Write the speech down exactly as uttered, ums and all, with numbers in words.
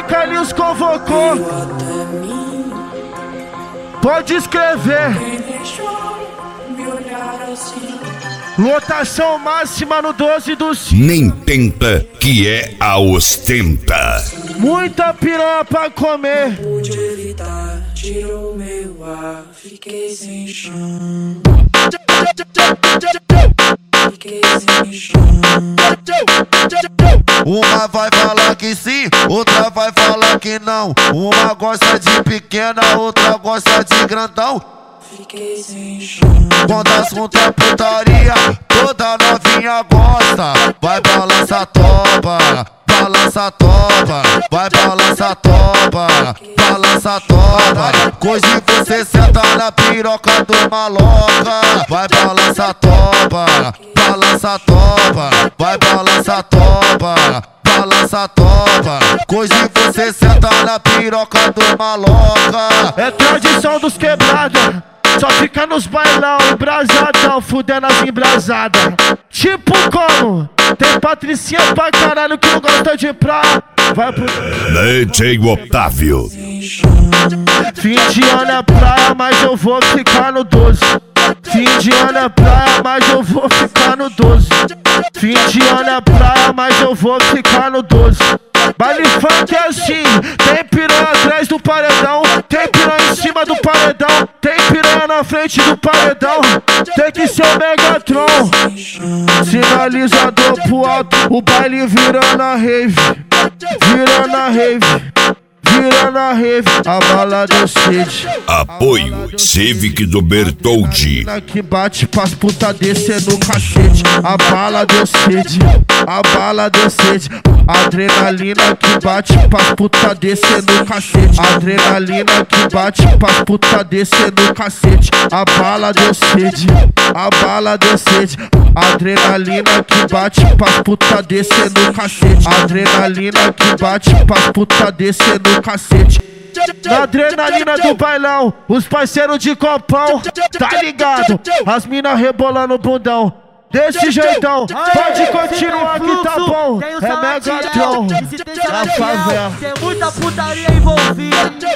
Carlinhos convocou. Pode escrever. Lotação máxima no doze dos. Nem tenta que é a ostenta. Muita piranha pra comer. Pude evitar, tirou meu ar, fiquei sem chão. Fiquei sem chão. Uma vai falar que sim, outra vai falar que não. Uma gosta de pequena, outra gosta de grandão. Fiquei sem chão. Quando assunto é putaria, toda novinha gosta. Vai balança toba, balança toba, vai balança toba, balança toba. Hoje você senta na piroca do maloca. Vai balança toba, balança toba, vai balança toba, balança toba. Hoje você senta na piroca do maloca. É tradição dos quebrados. Só fica nos bailão, embrasadão, fudendo as embrasadas. Tipo como? Tem patricinha pra caralho que não gosta de praia. Vai pro... D J Otávio. Fim de ano é praia, mas eu vou ficar no doze. Fim de ano é praia, mas eu vou ficar no doze. Fim de ano é praia, mas eu vou ficar no doze. Baile funk é assim, tem piranha atrás do paredão, tem piranha em cima do paredão, tem piranha na frente do paredão, tem que ser o Megatron. Sinalizador pro alto, o baile virando a rave, virando a rave, virando a rave, a balada é o Cid. Apoio Civic do Bertoldi. Que bate pras puta descer no cacete. A bala deu sede, a bala deu sede. Adrenalina que bate pras puta descer no cacete. Adrenalina que bate pras puta descer no cacete. A bala deu sede, a bala deu sede. Adrenalina que bate pras puta descer no cacete. Adrenalina que bate pras puta descer no cacete. Na adrenalina do bailão, os parceiros de copão, tá ligado? As mina rebolando o bundão, desse jeitão, pode continuar que tá bom. É Megatron, na favela. Tem muita putaria envolvida.